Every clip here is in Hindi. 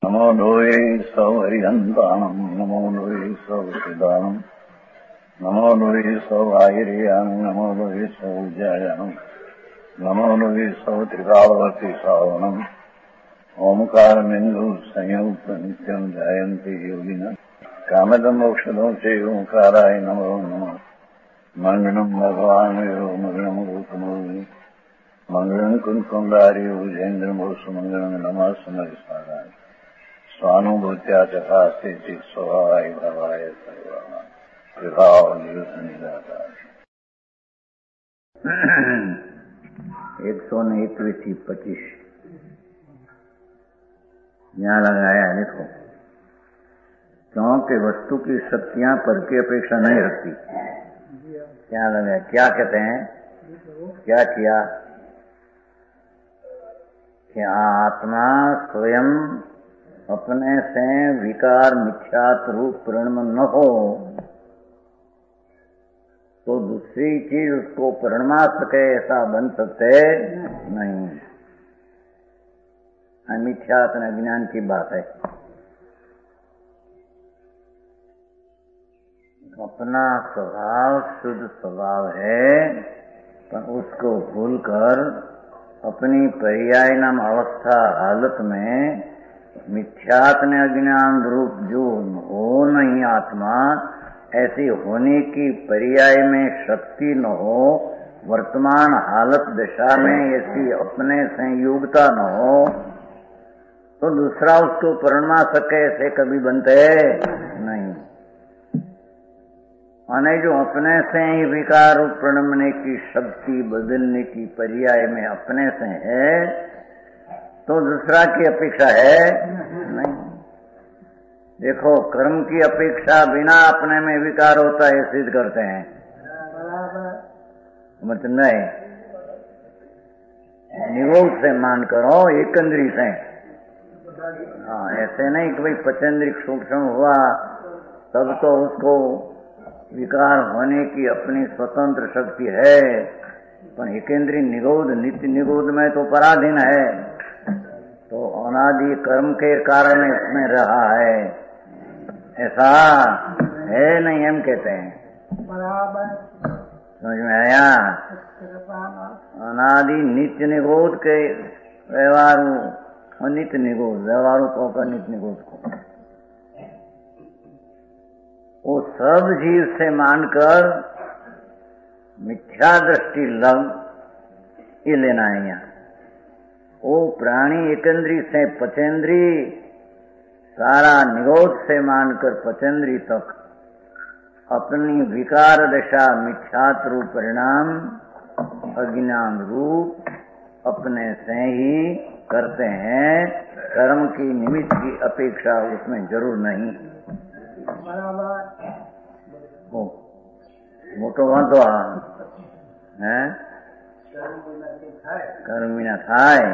नमो लोये सौहरिहन्ताणम् नमो लोये सौहृदानम् नमो लोये सौभागिर्यानम् नमो लोये सौविद्यायानम् नमो लोये सौत्रिकावती सावनम् ओंकारमिन्दु संयुक्त नित्यम् जायन्ति योगिनः कामदम् मोक्षदम् च ओंकाराय नमो नमः मङ्गलम् भगवान् यो मङ्गलम् रूपमोहि मङ्गलम् कुन्कुण्डारि भुजेन्द्रमोसुमङ्गलम् नमः समरिसाराय स्वानुभूत्या चकास्ते चित् स्वभावाय भवाय सर्वाणाम् विभाव निराकार 129-25 यहाँ लगाया है। देखो, क्योंकि वस्तु की शक्तियां पर की अपेक्षा नहीं रखती। क्या लगाया, क्या कहते हैं, क्या किया कि आत्मा स्वयं अपने से विकार मिथ्यात्व रूप परिणाम न हो तो दूसरी चीज उसको परिणमा सके ऐसा बन सकते नहीं। मिथ्यात्व अज्ञान की बात है। अपना स्वभाव शुद्ध स्वभाव है, पर उसको भूलकर अपनी पर्याय नाम अवस्था हालत में मिथ्यात्म अज्ञान रूप जो हो नहीं आत्मा, ऐसी होने की पर्याय में शक्ति न हो, वर्तमान हालत दशा में ऐसी अपने संयोगता न हो तो दूसरा उसको परिणमा सके ऐसे कभी बनते नहीं। माने जो अपने से ही विकार रूप परिणमने की शक्ति बदलने की पर्याय में अपने से है तो दूसरा की अपेक्षा है नहीं। देखो, कर्म की अपेक्षा बिना अपने में विकार होता है सिद्ध करते हैं, मतलब नहीं निरोध से मान करो एक इंद्री से। हाँ, ऐसे नहीं कि भाई पचेंद्रिक सूक्ष्म हुआ तब तो उसको विकार होने की अपनी स्वतंत्र शक्ति है, पर एकेंद्रीय निरोध नित्य निरोध में तो पराधीन है, तो अनादि कर्म के कारण इसमें रहा है, ऐसा है नहीं, हम कहते हैं। समझ में आया? अनादि नित्य निरोध के व्यवहार नित्य निरोध व्यवहारों को का नित्य निरोध को वो सब जीव से मानकर मिथ्या दृष्टि लग ये लेना है। यहाँ वो प्राणी एकेंद्री से पचेंद्री सारा निरोध से मानकर पचेंद्री तक अपनी विकार दशा मिथ्यात्व रूप परिणाम अज्ञान रूप अपने से ही करते हैं। कर्म की निमित्त की अपेक्षा उसमें जरूर नहीं। मोटो वांधो है कर्म बिना थाय।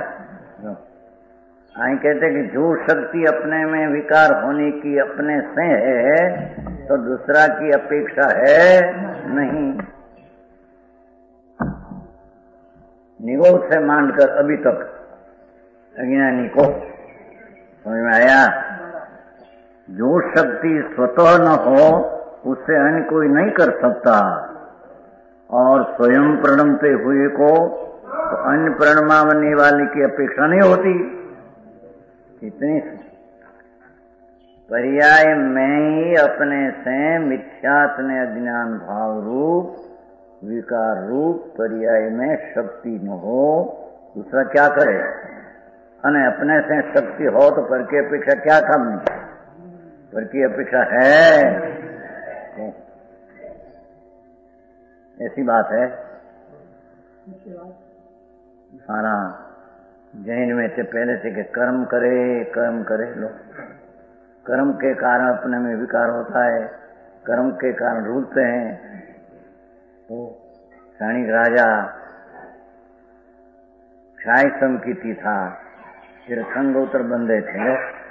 आई कहते कि जो शक्ति अपने में विकार होने की अपने से है तो दूसरा की अपेक्षा है नहीं। निरोध से मानकर अभी तक अज्ञानी को समझ में आया? जो शक्ति स्वतः न हो उससे अन्य कोई नहीं कर सकता, और स्वयं प्रणमते हुए को तो अन्य प्रणमाने वाले की अपेक्षा नहीं होती। इतनी पर्याय में ही अपने से मिथ्यात्म अज्ञान भाव रूप विकार रूप पर्याय में शक्ति न हो, दूसरा क्या करे? अने अपने से शक्ति हो तो पर की अपेक्षा क्या काम नहीं, पर की अपेक्षा है, ऐसी बात है। सारा जैन में से पहले से कि कर्म करे लो, कर्म के कारण अपने में विकार होता है, कर्म के कारण रूलते हैं। तो क्षणिक राजा क्षाय समकीती था, फिर संगोत्र बंधे थे,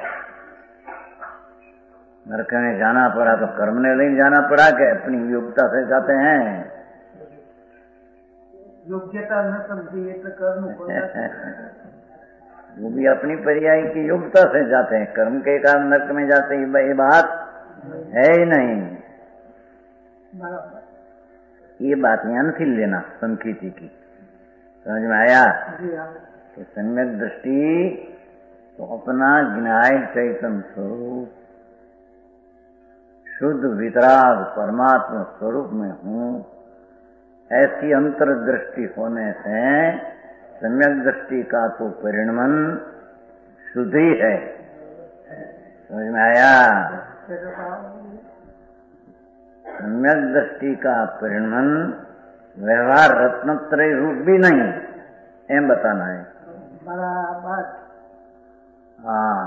नरक में जाना पड़ा तो कर्म ने नहीं जाना पड़ा कि अपनी योग्यता से जाते हैं। योग्यता न समझिए तो कर्म वो भी अपनी पर्याय की योग्यता से जाते हैं। कर्म के कारण नरक में जाते हैं, ये बात है ही नहीं। ये बात ध्यान से लेना संकीर्ति की। समझ में आया? कि सम्यक दृष्टि तो अपना ज्ञान चैतन्य स्वरूप शुद्ध वितराग परमात्मा स्वरूप में हूँ, ऐसी अंतर्दृष्टि होने से सम्यक दृष्टि का तो परिणमन शुद्ध ही है। समझ में आया? सम्यक दृष्टि का परिणमन व्यवहार रत्नत्रय रूप भी नहीं, एम बताना है। बराबर। हाँ,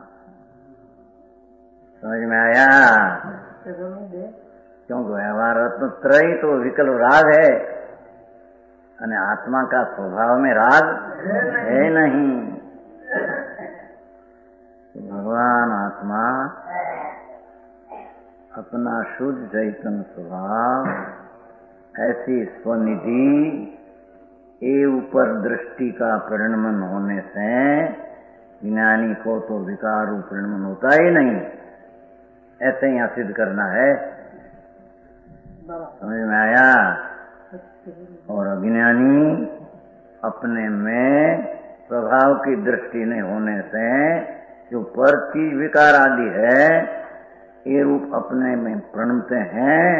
समझ में आया? क्योंकि व्यवहार रत्नत्रय तो विकल्प राग है, और आत्मा का स्वभाव में राग है नहीं। भगवान आत्मा अपना शुद्ध चैतन्य स्वभाव ऐसी स्वनिधि ये ऊपर दृष्टि का परिणमन होने से ज्ञानी को तो विकार परिणमन होता ही नहीं। ऐसे ही सिद्ध करना है। समझ में आया? और अज्ञानी अपने में प्रभाव की दृष्टि नहीं होने से जो पर चीज विकार आदि है ये रूप अपने में प्रणमते हैं,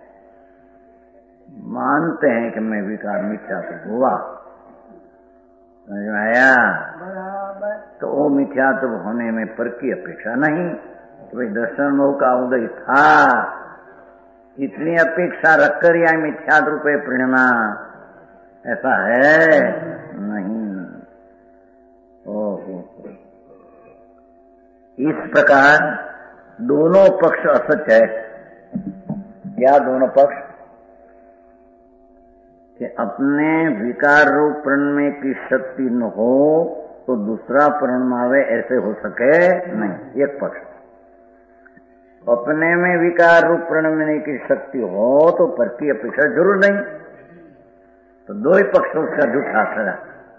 मानते हैं कि मैं विकार मिथ्या तो हुआ। समझ में आया? तो वो मिथ्या तो होने में पर की अपेक्षा नहीं। तो भाई दर्शन मोह का उदय था, इतनी अपेक्षा रखकर या मिथ्या रूपे प्रणमा, ऐसा है नहीं। ओहो, इस प्रकार दोनों पक्ष असत्य है। क्या दोनों पक्ष? कि अपने विकार रूप प्रणमे की शक्ति न हो तो दूसरा प्रणमावे, ऐसे हो सके नहीं। एक पक्ष। अपने में विकार रूप प्रणमने की शक्ति हो तो पर की अपेक्षा जरूर नहीं। तो दो ही पक्ष उसका झूठा खड़ा।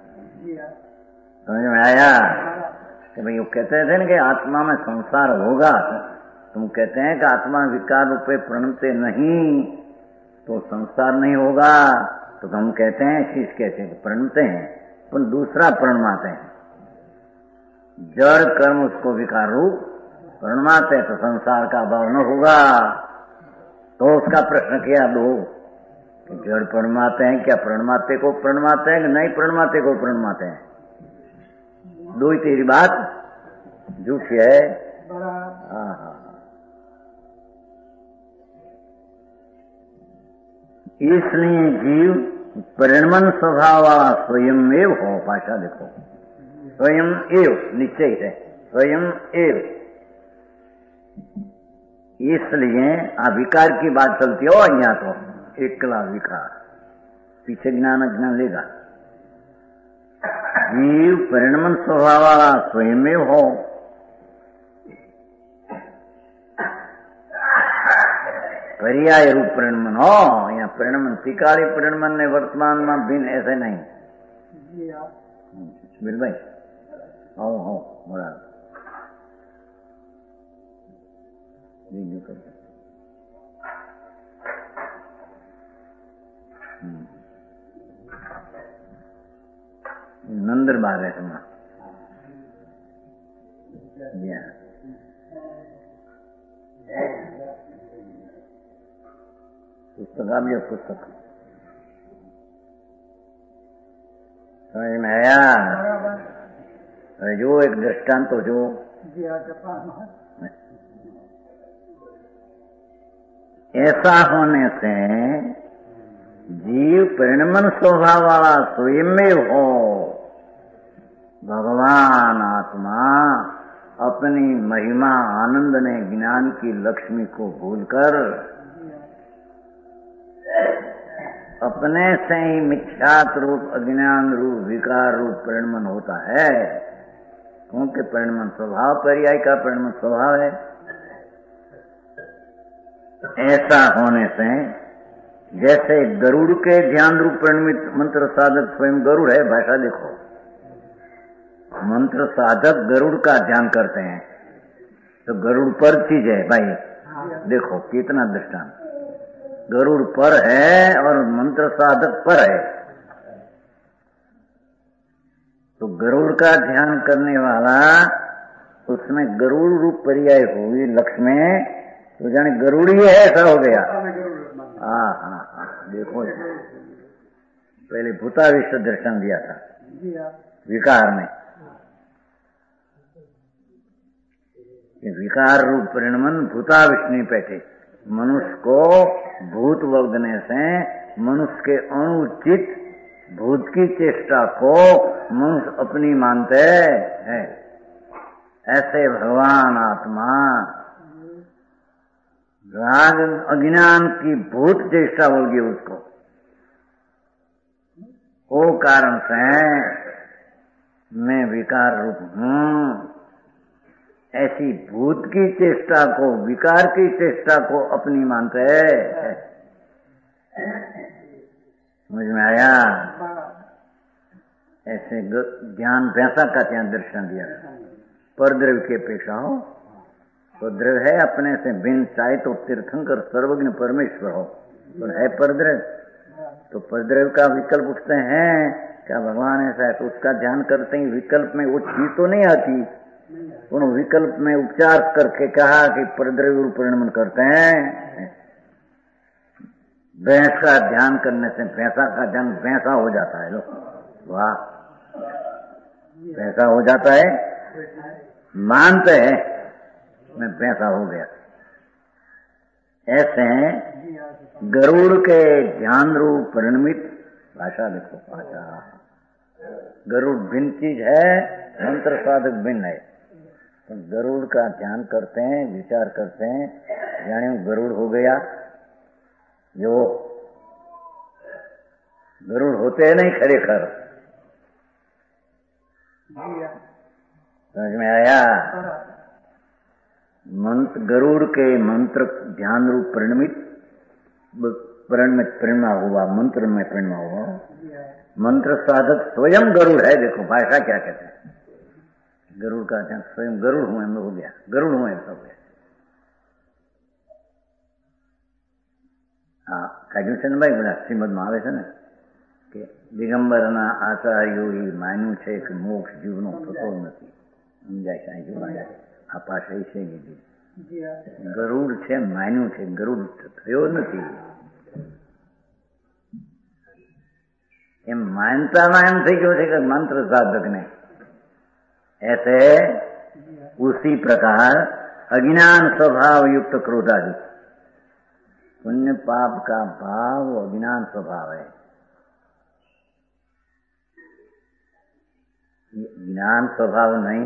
समझ में आया? कि भाई वो कहते थे ना कि आत्मा में संसार होगा, तुम कहते हैं कि आत्मा विकार रूपे प्रणमते नहीं तो संसार नहीं होगा, तो हम कहते हैं शीश कहते हैं प्रणमते हैं, पर दूसरा प्रणमाते हैं। जड़ कर्म उसको विकार रूप प्रणमाते हैं तो संसार का अभाव न होगा। तो उसका प्रश्न किया दो, जड़ प्रणमाते हैं, क्या प्रणमाते को प्रणमाते हैं कि नहीं प्रणमाते को प्रणमाते हैं? दो ही तेरी बात झूठी है। इसलिए जीव परिणमन स्वभाव स्वयं एव हो। भाषा देखो, स्वयं एव निश्चय है, स्वयं एव। इसलिए अविकार की बात चलती हो यहाँ तो एकला विकार, पीछे ज्ञान अज्ञान लेगा। जीव परिणमन स्वभाव वाला स्वयं में हो। पर्याय रूप परिणमन हो, यहाँ परिणमन त्रिकाली परिणमन ने वर्तमान में भिन्न ऐसे नहीं। बिल भाई हो बड़ा नंदर बार है तुम्हारा पुस्तक आप जो पुस्तक समझ में आया? जो एक दृष्टांत तो जो ऐसा होने से जीव परिणमन स्वभाव वाला स्वयं में हो। भगवान आत्मा अपनी महिमा आनंद ने ज्ञान की लक्ष्मी को भूलकर अपने से ही मिथ्यात रूप अज्ञान रूप विकार रूप परिणमन होता है। क्योंकि परिणमन स्वभाव पर्याय का परिणमन स्वभाव है। ऐसा होने से जैसे गरुड़ के ध्यान रूप परिणमित मंत्र साधक स्वयं गरुड़ है। भाषा देखो, मंत्र साधक गरुड़ का ध्यान करते हैं तो गरुड़ पर चीज है भाई। देखो कितना दृष्टांत, गरुड़ पर है और मंत्र साधक पर है। तो गरुड़ का ध्यान करने वाला उसमें गरुड़ रूप पर्याय हुई लक्ष्य में, तो जाने गरुड़ ही है ऐसा हो गया। हाँ हाँ हाँ, देखो पहले भूताविष्ट दर्शन दिया था विकार में, विकार रूप परिणमन भूताविष्ट नहीं बैठे। मनुष्य को भूत बोलने से मनुष्य के अनुचित भूत की चेष्टा को मनुष्य अपनी मानते हैं। ऐसे भगवान आत्मा राग अज्ञान की भूत चेष्टा होगी उसको, वो कारण से मैं विकार रूप हूं। ऐसी भूत की चेष्टा को, विकार की चेष्टा को अपनी मानते हैं। समझ में आया? ऐसे ज्ञान भैंसा का ત્યાં दर्शन दिया। परद्रव्य की अपेक्षा हो, परद्रव्य है अपने से भिन्न, चाहे तो तीर्थंकर सर्वज्ञ परमेश्वर हो, पर है परद्रव्य। तो परद्रव्य का विकल्प उठते हैं, क्या भगवान ऐसा है? तो उसका ध्यान करते ही विकल्प में वो चीज तो नहीं आती, उन विकल्प में उपचार करके कहा कि परद्रव्य रूप परिणमन करते हैं। भैंस का ध्यान करने से भैंसा का ध्यान भैंसा हो जाता है। लो वाह, भैंसा हो जाता है, मानते हैं मैं भैंसा हो गया। ऐसे गरुड़ के ध्यान रूप परिणमित भाषा, देखो भाषा, गरुड़ भिन्न चीज है, मंत्र साधक भिन्न है। तो गरुड़ का ध्यान करते हैं, विचार करते हैं, जाने गरुड़ हो गया। जो गरुड़ होते हैं नहीं खरेखर, समझ में आया? मंत्र गरुड़ के मंत्र ध्यान रूप परिणमित परिणमा हुआ, मंत्र में परिणमा हुआ। मंत्र साधक स्वयं गरुड़ है। देखो भाषा क्या कहते हैं, गरुड़ का ध्यान स्वयं गरुड़ हुए में हो गया, गरुड़ हुए सब हो गया। हाँ, કાઢ્યું ભાઈ બધા શ્રીમદમાં આવે છે ને કે દિગંબરના આચાર્યો એ માન્યું છે કે મોક્ષ જીવનો થતો નથી. સમજાય કાંઈ જોવાય આ પાછળ છે લીધી ગરુડ છે માન્યું છે, ગરુડ થયો નથી. એમ માનતામાં એમ થઈ ગયો છે કે મંત્ર સાધકને. ऐसे उसी प्रकार अज्ञान स्वभाव युक्त क्रोधादि, पुण्य पाप का भाव अज्ञान स्वभाव है. ज्ञान स्वभाव नहीं,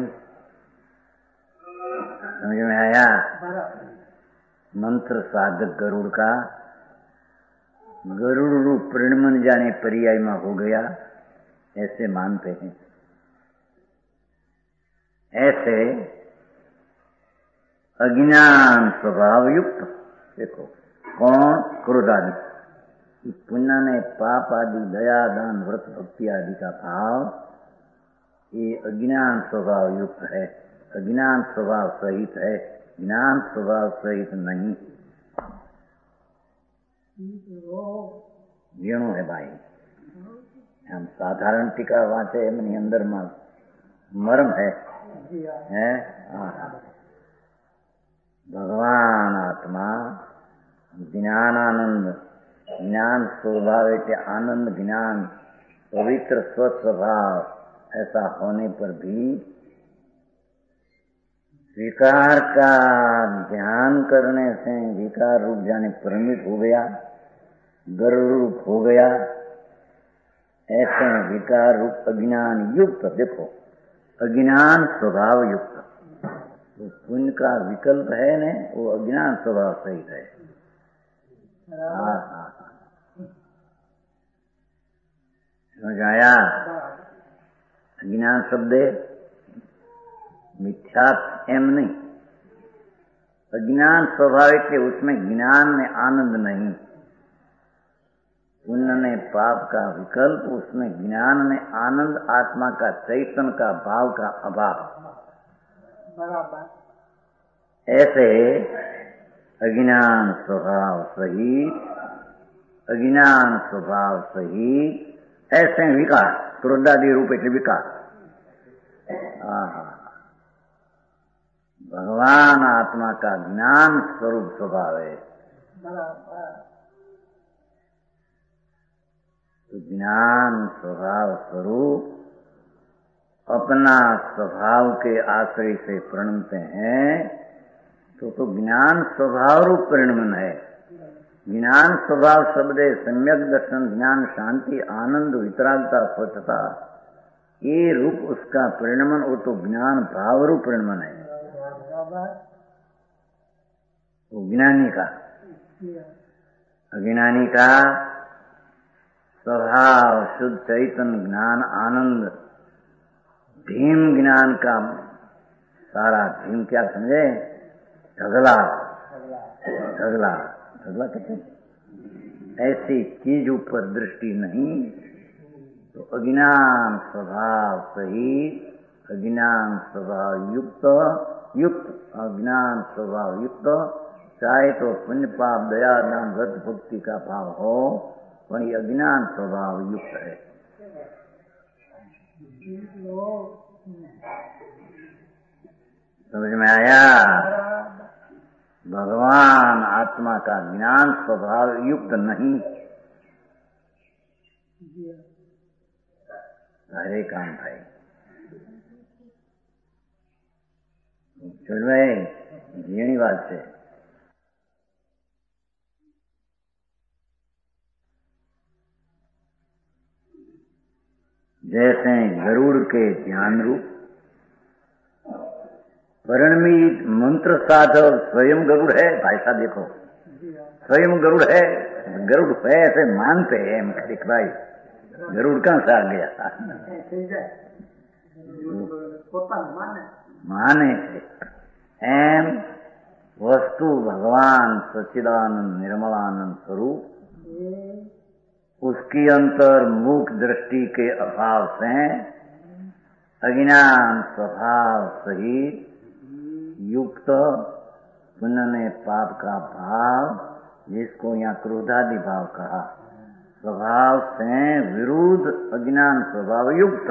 समझ में आया? मंत्र साधक गरुड़ का गरुड़ रूप परिणमन जाने पर्याय में हो गया, ऐसे मानते हैं. ऐसे अज्ञान स्वभाव युक्त, देखो कौन? क्रोधादि. पुण्य ने पाप आदि, दया दान व्रत भक्ति आदि का भाव ये अज्ञान स्वभाव युक्त है, अज्ञान स्वभाव सहित है, ज्ञान स्वभाव सहित नहीं. जीणो है भाई. हम साधारण टीका वांचे एमनी अंदर में मर्म है. भगवान आत्मा ज्ञानानंद, ज्ञान स्वभाव के आनंद, ज्ञान पवित्र स्वभाव, ऐसा होने पर भी विकार का ध्यान करने से विकार रूप जाने परिणित हो गया, गरुड़ रूप हो गया. ऐसे विकार रूप अज्ञान युक्त, देखो अज्ञान स्वभाव युक्त. तो पुण्य का विकल्प है न, वो अज्ञान स्वभाव सहित है. हाँ हाँ, समझ आया? अज्ञान शब्द मिथ्या एम नहीं, अज्ञान स्वभाव के उसमें ज्ञान में आनंद नहीं. पुण्य ने पाप का विकल्प, उसमें ज्ञान ने आनंद, आत्मा का चैतन्य का भाव का अभाव। ऐसे अज्ञान स्वभाव सहित ऐसे विकार, क्रोधादि रूप એટલે विकार। भगवान आत्मा का ज्ञान स्वरूप स्वभाव है। तो ज्ञान स्वभाव स्वरूप अपना स्वभाव के आश्रय से प्रणमते हैं, तो ज्ञान स्वभाव रूप परिणमन है। ज्ञान स्वभाव शब्द है सम्यक दर्शन, ज्ञान, शांति, आनंद, वितरागता, स्वच्छता, ये रूप उसका परिणमन, वो तो ज्ञान भाव रूप परिणमन है। वो ज्ञानी का, अज्ञानी का स्वभाव शुद्ध चैतन्य ज्ञान आनंद, भीम ज्ञान का सारा, भीम क्या समझे? ढगला कहते ऐसी चीज ऊपर दृष्टि नहीं। तो अज्ञान स्वभाव सहित, अज्ञान स्वभाव युक्त अज्ञान स्वभाव युक्त, चाहे तो पुण्य पाप दया दान व्रत भक्ति का भाव हो, पर ये अज्ञान स्वभाव युक्त है। समझ में आया? भगवान आत्मा का ज्ञान स्वभाव युक्त नहीं। हरे काम भाई चल भाई, जीणी बात है। जैसे गरुड़ के ध्यान रूप परिणमित मंत्र साधव स्वयं गरुड़ है। भाई साहब देखो, स्वयं गरुड़ है, गरुड़ है ऐसे मानते हैं। देख भाई गरुड़ कहां से आ गया? माने एम वस्तु भगवान सच्चिदानंद निर्मलानंद स्वरूप, उसकी अंतर्मुख दृष्टि के अभाव से अज्ञान स्वभाव सहित युक्त पुण्य ने पाप का भाव, जिसको यहाँ क्रोधादि भाव कहा, स्वभाव से विरुद्ध अज्ञान स्वभाव युक्त,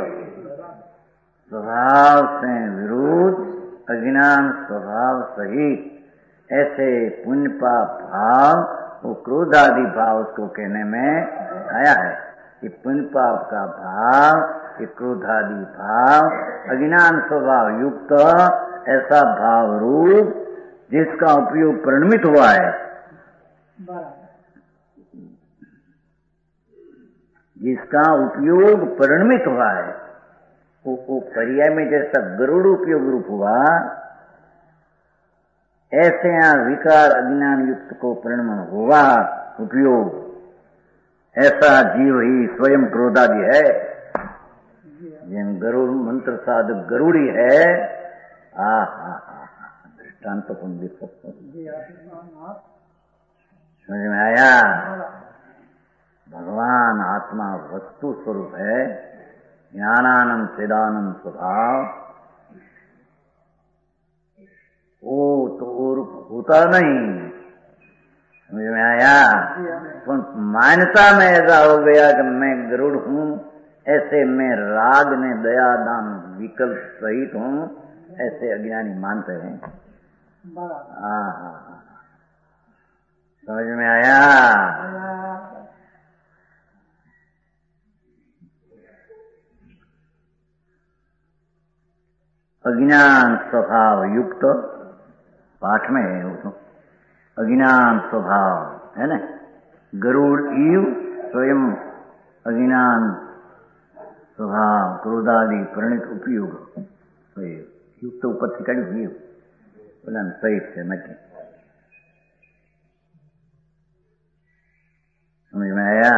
स्वभाव से विरुद्ध अज्ञान स्वभाव सहित ऐसे पुण्य पाप भाव, वो क्रोधादि भाव उसको कहने में आया है कि पुण्य पाप का भाव, कि क्रोधादि भाव, अज्ञान स्वभाव युक्त ऐसा भाव रूप जिसका उपयोग परिणमित हुआ है, जिसका उपयोग परिणमित हुआ है, वो पर्याय में जैसा गरुड़ उपयोग रूप हुआ, ऐसे यहाँ विकार अज्ञान युक्त को परिणमन हुआ उपयोग। ऐसा जीव ही स्वयं क्रोधादि है। जिन गरुड़ मंत्र साधक गरुड़ी है, दृष्टांत तो कौन देख सकते? समझ में आया? भगवान आत्मा वस्तु स्वरूप है, ज्ञानानंद चिदानंद स्वभाव, वो तो रूप होता नहीं। समझ में आया? तो मान्यता में ऐसा हो गया कि मैं गरुड़ हूँ, ऐसे मैं राग ने दया दान विकल्प सहित हूँ, ऐसे अज्ञानी मानते हैं। समझ में आया? अज्ञान स्वभाव युक्त, पाठ में है वो तो, अज्ञान स्वभाव है ना, गरुड़ ईव स्वयं अज्ञान स्वभाव क्रोधादि प्रणित उपयोग युक्त ऊपर से कड़ी हुई बोला सही से मध्य। समझ में आया?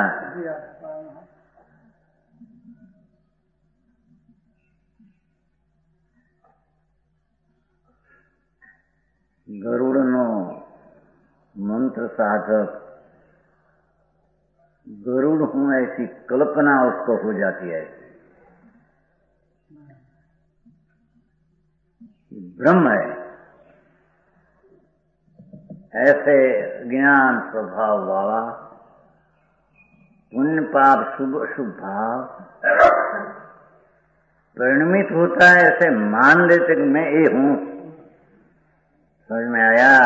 गरुड़ नो मंत्र साधक गरुड़ हूं ऐसी कल्पना उसको हो जाती है। ब्रह्म है। ऐसे ज्ञान स्वभाव वाला पुण्य पाप शुभ अशुभ भाव परिणमित होता है, ऐसे मान लेते कि मैं ये हूं। समझ में आया?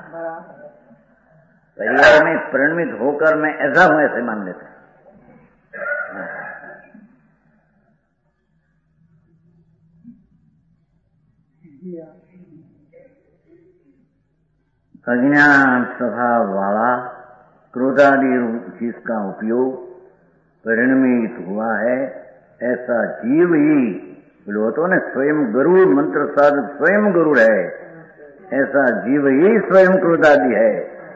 परिवार में परिणमित होकर मैं ऐसा हूं ऐसे मान लेते हैं। अज्ञान स्वभाव वाला क्रोधादि जिसका उपयोग परिणमित हुआ है, ऐसा जीव ही बोलते ने स्वयं गरुड़ मंत्र साधक स्वयं गरुड़ है, ऐसा जीव ही स्वयं क्रोधादि है।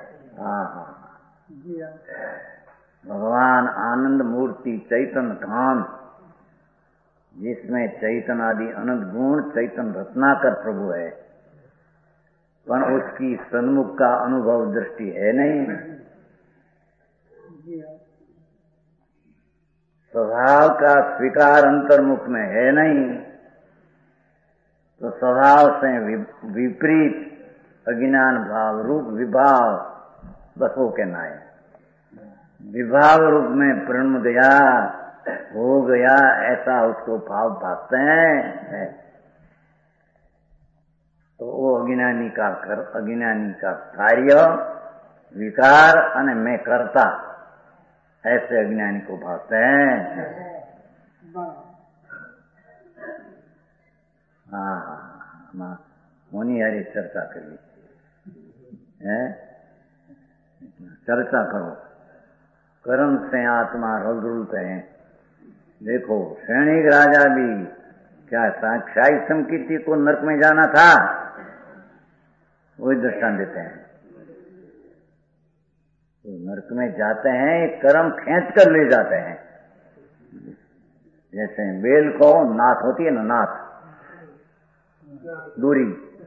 भगवान आनंद मूर्ति चैतन्य धाम, जिसमें चैतन्य आदि अनंत गुण चैतन्य रत्नाकर प्रभु है, पर उसकी सन्मुख का अनुभव दृष्टि है नहीं। स्वभाव का स्वीकार अंतर्मुख में है नहीं, तो स्वभाव से विपरीत अज्ञान भाव रूप विभाव बस वो कहना है। विभाव रूप में प्रण गया हो गया, ऐसा उसको भाव भागते हैं, तो वो अज्ञानी का कार्य विकार अने मैं करता, ऐसे अज्ञानी को भागते हैं। हाँ, मुनि हरी चर्चा करिए, चर्चा करो। कर्म से आत्मा रुलते हैं। देखो सैनिक राजा भी क्या साक्षाई समकीर्ति को नरक में जाना था, वही दृष्टांत देते हैं। तो नरक में जाते हैं, कर्म खींच कर ले जाते हैं। जैसे बेल को नाथ होती है ना, नाथ दूरी,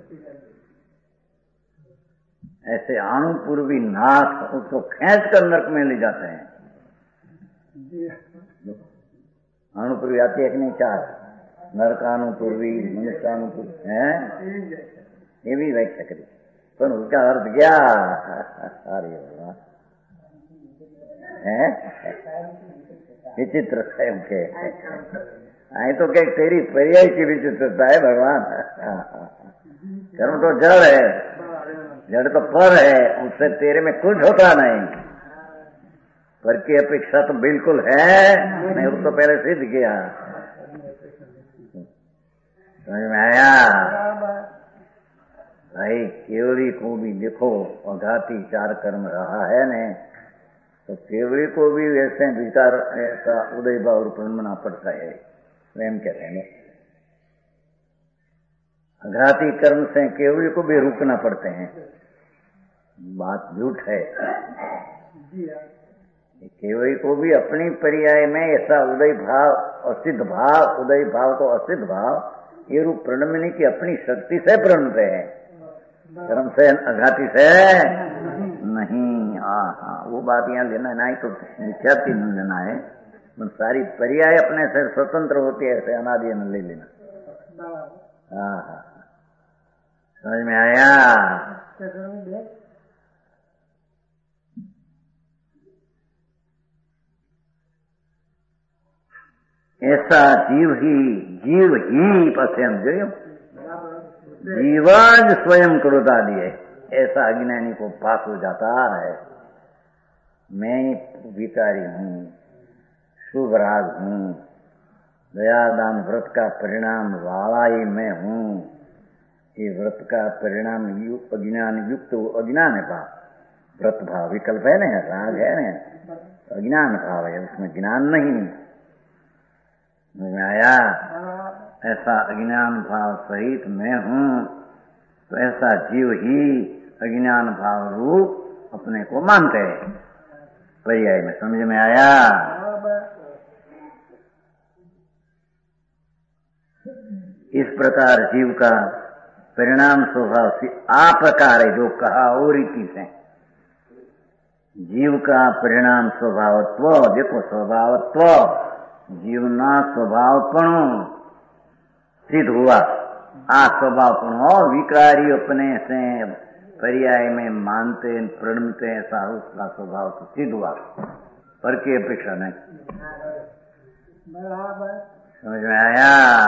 ऐसे अणुपूर्वी नाथ उसको खींच कर नरक में ले जाते हैं। अणुपूर्वी आती है कि नहीं? चार नरकानुपूर्वी, मनुष्यानुपूर्वी है, ये भी व्याख्या करी, पर उसका अर्थ क्या? अरे है विचित्र है उनके। आए तो क्या तेरी पर्याय की विचित्रता है भगवान। कर्म तो जड़ है, जड़ तो पर है, उससे तेरे में कुछ होता नहीं। पर की अपेक्षा तो बिल्कुल है, मैं उसको पहले सिद्ध किया। समझ में आया भाई? केवली को भी देखो अघाती चार कर्म रहा है ने, तो केवली को भी वैसे विचार ऐसा उदय भाव रूपना पड़ता है। प्रेम कहते हैं अघाती कर्म से केवली को भी रुकना पड़ते हैं। बात झूठ है। केवली को भी अपनी पर्याय में ऐसा उदय भाव असिद्ध भाव, उदय भाव को असिद्ध भाव, ये रूप प्रणमनी की अपनी शक्ति से प्रणते हैं, कर्म से अघाती से नहीं। हाँ, वो बात यहाँ लेना नहीं, तो मिथ्यात्व नहीं लेना है। सारी पर्याय अपने से स्वतंत्र होती है, ऐसे अनादि न ले लेना। हाँ, समझ में आया? ऐसा जीव ही पश्यम जो जीवाज स्वयं क्रोधादि है, ऐसा अज्ञानी को पास हो जाता है। मैं विकारी हूँ, शुभ राग हूँ, दयादान व्रत का परिणाम वाला ही मैं हूँ। ये व्रत का परिणाम अज्ञान युक्त अज्ञान है भाव, व्रत भाव विकल्प है ना, राग है ना, अज्ञान भाव है, उसमें ज्ञान नहीं। आया? ऐसा अज्ञान भाव सहित मैं हूँ, तो ऐसा जीव ही अज्ञान भाव रूप अपने को मानते हैं पर्याय में। समझ में आया? इस प्रकार जीव का परिणाम स्वभाव से आ प्रकार है, जो कहा वो रीति से जीव का परिणाम स्वभावत्व, देखो स्वभावत्व जीवना स्वभावपणु सिद्ध हुआ। आ स्वभावपणु विकारी अपने से पर्याय में मानते प्रणमते ऐसा उसका स्वभाव तो सिद्ध हुआ, पर की अपेक्षा नहीं। समझ में आया?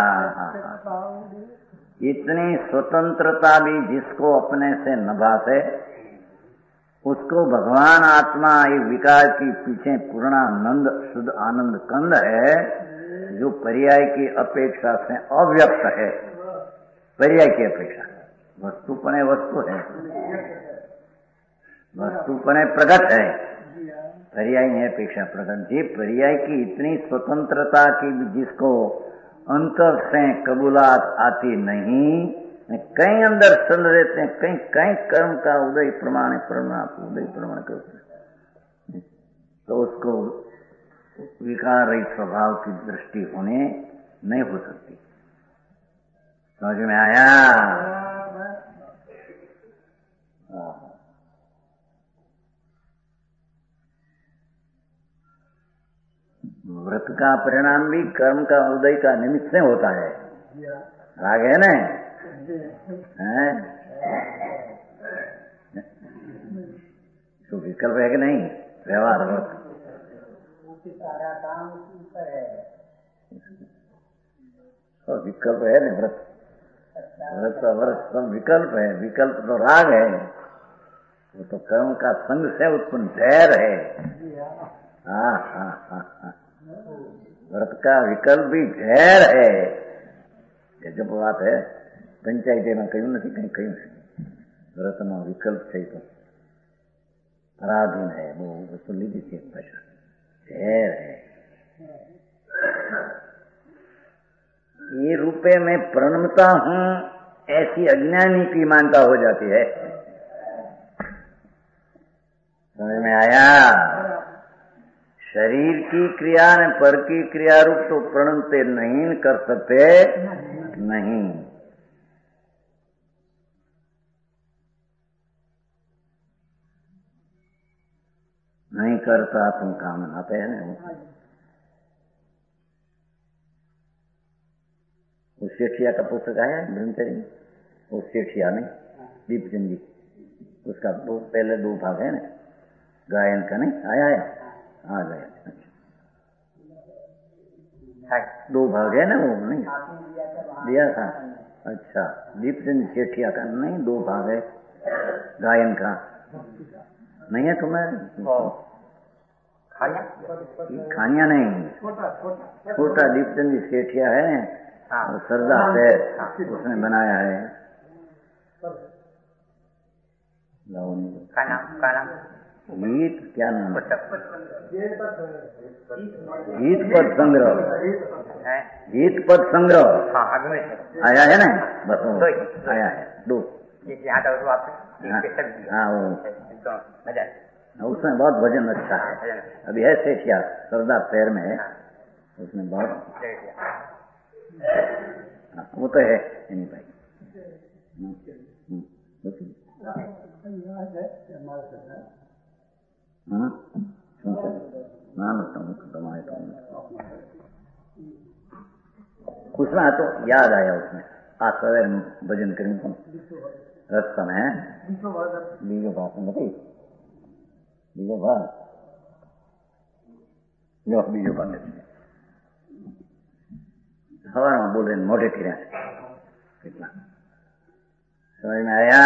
इतनी स्वतंत्रता भी जिसको अपने से न भासे उसको भगवान आत्मा एक विकार के पीछे पूर्णानंद शुद्ध आनंद कंद है, जो पर्याय की अपेक्षा से अव्यक्त है। पर्याय की अपेक्षा वस्तुपणे वस्तु है, वस्तुपणे प्रगट है, पर्याय है अपेक्षा प्रगट। जी पर्याय की इतनी स्वतंत्रता की जिसको अंतर से कबूलात आती नहीं, कहीं अंदर चल रहते हैं, कहीं कहीं कर्म का उदय प्रमाण उदय प्रमाण करते, तो उसको विकार रहित स्वभाव की दृष्टि होने नहीं हो सकती। समझ में आया? व्रत का परिणाम भी कर्म का उदय का निमित्त से होता है। राग है ना? तो विकल्प है कि नहीं? व्यवहार विकल्प है ना? व्रत व्रत सब विकल्प है। विकल्प तो राग है, वो तो कर्म का संग से उत्पन्न धैर है। हाँ। व्रत का विकल्प भी धैर है। जब बात है पंचायती में कहीं नहीं कहीं कहीं व्रत में विकल्प है तो पराधीन है, वो तो लीजिए थी भाषा धैर है। ये रुपये में प्रणमता हूं ऐसी अज्ञानी की मानता हो जाती है। समझ में आया? शरीर की क्रिया ने पर की क्रिया रूप तो प्रणमते नहीं कर सकते नहीं। नहीं करता तुम काम आते हैं ना। उस शेठिया का पुस्तक आया ब्रह्मचरी, उस शेठिया ने दीपचंद जी, उसका पहले 2 भाग है ना, गायन का नहीं आया है? आ गया। 2 भाग है ना, वो नहीं दिया था? अच्छा, दीपचंद सेठिया का नहीं 2 भाग है गायन का, नहीं है तुम्हें? खानिया नहीं, छोटा दीपचंद सेठिया है, सरदार से उसने बनाया है। गीत क्या नाम? गीत पद संग्रह, गीत पद संग्रह आया है ना? बस आया है 2। हाँ उसमें बहुत भजन अच्छा है। अभी है सेठिया, सरदार शहर में है, उसमें बहुत वो तो है नहीं भाई। पूछना तो याद आया उसमें, आज सवेर भजन करेंगे रस्ता में बीजो बात में बताइए, बीजो बात जो बीजो बात हवा में बोल रहे मोटे फिर कितना समझ में आया?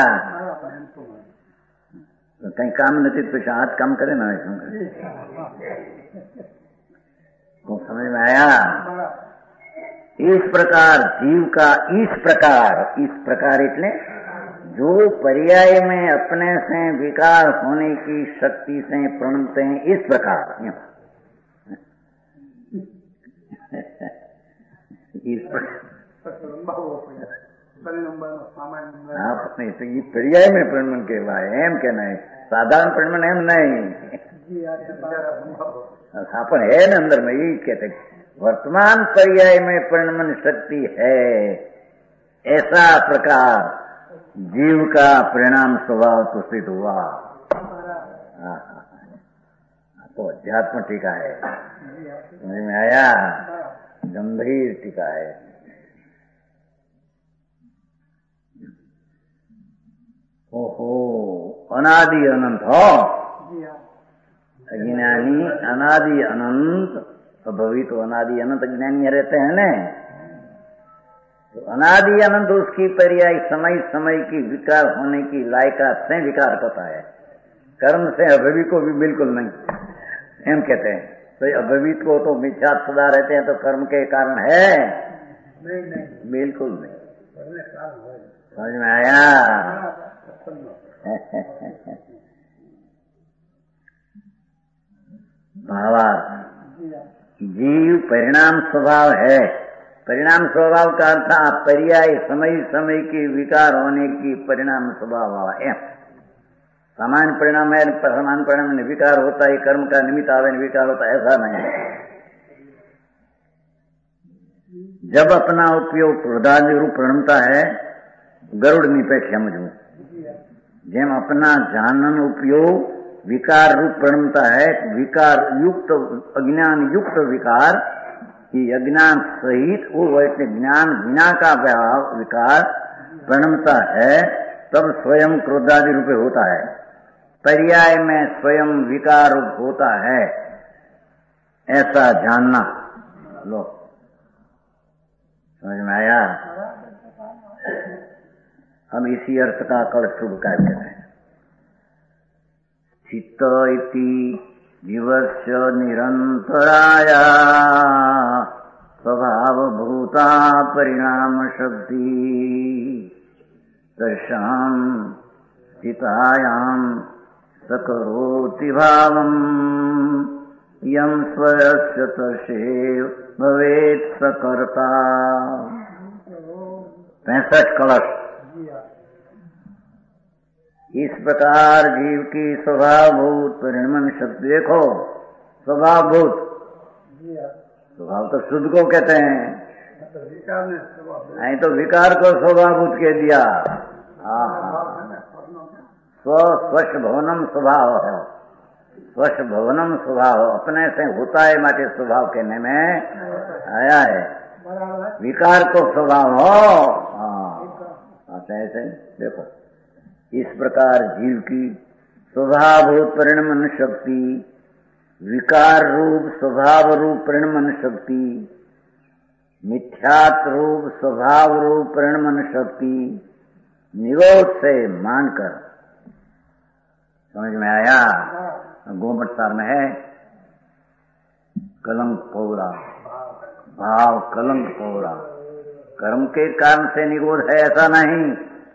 तो कहीं काम नहीं तो हाथ काम करे ना, तो समझ में आया? इस प्रकार जीव का इस प्रकार इतने जो पर्याय में अपने से विकार होने की शक्ति से प्रणमते हैं, इस प्रकार आपने तो ये पर्याय में प्रणमन के बाद एम कहना है, साधारण प्रणमन एम नहीं। अपन है ना अंदर में, यही कहते वर्तमान पर्याय में प्रणमन शक्ति है, ऐसा प्रकार जीव का परिणाम स्वभाव तो सिद्ध हुआ। तो अध्यात्म टीका है, समझ में आया? गंभीर टीका है। ओहो, अनादि अनंत हो, अज्ञानी अनादि अनंत, अभवी तो अनादि अनंत अज्ञानी रहते हैं न, तो अनादि अनंत उसकी पर्याय समय समय की विकार होने की लायकात से विकार होता है। कर्म से अभवी को भी बिल्कुल नहीं, एम कहते हैं। तो अभवित को तो मिथ्या सदा रहते हैं, तो कर्म के कारण है? नहीं, बिल्कुल नहीं। समझ में आया? भावार्थ, जीव परिणाम स्वभाव है। परिणाम स्वभाव का अर्थ पर्याय समय समय के विकार होने की परिणाम स्वभाव है। सामान्य परिणाम है, सामान्य परिणाम में विकार होता है, कर्म का निमित्त आवे विकार होता है, ऐसा नहीं है। जब अपना उपयोग प्रदान रूप प्रणमता है, गरुड़ निपेक्ष समझू, जेम अपना जानन उपयोग विकार रूप प्रणमता है, विकार युक्त अज्ञान युक्त विकार, ये अज्ञान सहित वो वैसे ज्ञान बिना का विकार प्रणमता है, तब स्वयं क्रोधादि रूपे होता है। पर्याय में स्वयं विकार रूप होता है, ऐसा जानना। लो, समझ में आया? हम इसी अर्थ का कल शुभ कहते हैं। चित्त इति जीवस्य निरंतराया स्वभाव भूता परिणाम शक्ति दर्शाम चितायाम सकरोति भावम यम स्वस्य तस्यैव भवेत् सकर्ता। 65 कलश। इस प्रकार जीव की स्वभावभूत परिणमन शक्ति, देखो स्वभावभूत, स्वभाव तो शुद्ध को कहते हैं, नहीं तो विकार को स्वभावभूत कह दिया। स्वश भवनम स्वभाव, स्वश भवनम स्वभाव, अपने से होता है माटे स्वभाव कहने में आया है। विकार को स्वभाव हो, ऐसे देखो। इस प्रकार जीव की स्वभावभूत परिणमन शक्ति, विकार रूप स्वभाव रूप परिणमन शक्ति, मिथ्यात्व रूप स्वभाव रूप परिणमन शक्ति निरोध से मानकर, समझ में आया? गोमठ सार में है, कलंक पौरा, भाव कलंक पौरा, कर्म के कारण से निरोध है ऐसा नहीं।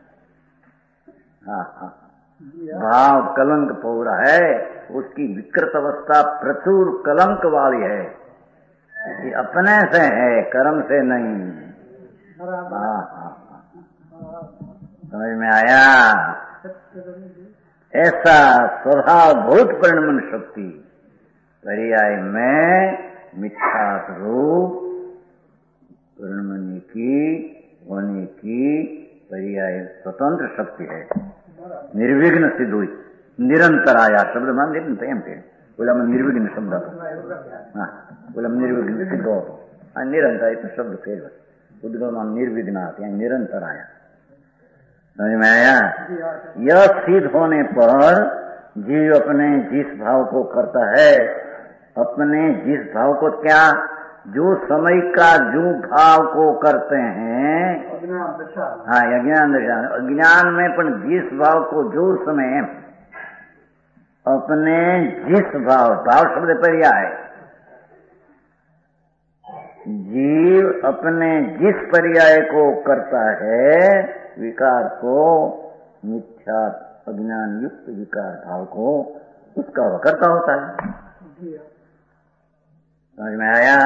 भाव कलंक पौरा है, उसकी विकृत अवस्था प्रचुर कलंक वाली है, ये अपने से है, कर्म से नहीं। समझ में आया? ऐसा स्वभाव भूत परिणमन शक्ति पर्याय में मिथ्या रूप परिणमन की होने की पर्याय स्वतंत्र शक्ति है, निर्विघ्न सिद्ध हुई। निरंतर आया शब्द मान निरंतर बोला, मैं निर्विघ्न शब्द, हाँ बोला निर्विघ्न सिद्ध हो, निरंतर तो शब्द फेर उद्गम निर्विघ्न आते, निरंतर आया। समझ में आया? यह सिद्ध होने पर जीव अपने जिस भाव को करता है, अपने जिस भाव को, क्या जो समय का जो भाव को करते हैं, हाँ अज्ञान दशा, अज्ञान में पण जिस भाव को जो समय अपने जिस भाव, भाव शब्द पर्याय, जीव अपने जिस पर्याय को करता है, विकार को, मिथ्या अज्ञान युक्त विकार भाव को, उसका वह करता होता है। समझ में आया?